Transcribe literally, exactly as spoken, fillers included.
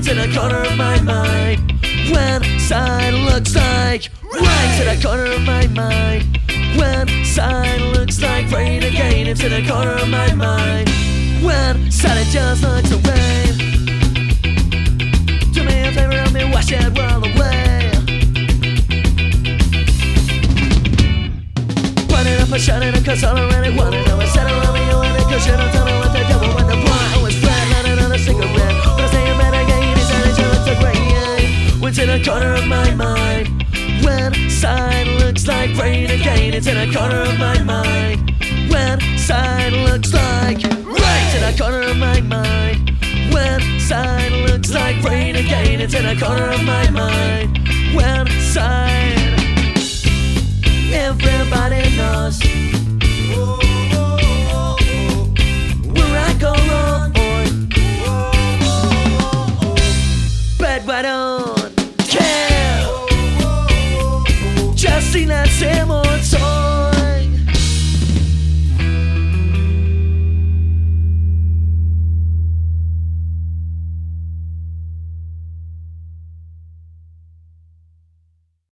in the corner of my mind. When side looks like right in the corner of my mind. When side looks like rain again, it's in the corner of my mind. When side it just looks away. Do me a favor, help me wash it all away. Run it up and shut it up, cause all I really wanna know is settle on me, you want it, cause you don't tell me what to do. When the blind always flat, not another cigarette. But I say I'm better again, it's not a joke, it's a great. What's in the corner of my mind? When side looks like rain again, it's in the corner of my mind. When side looks like right in the corner of my mind. When side looks like rain again, it's in the corner of my mind. When side, everybody knows.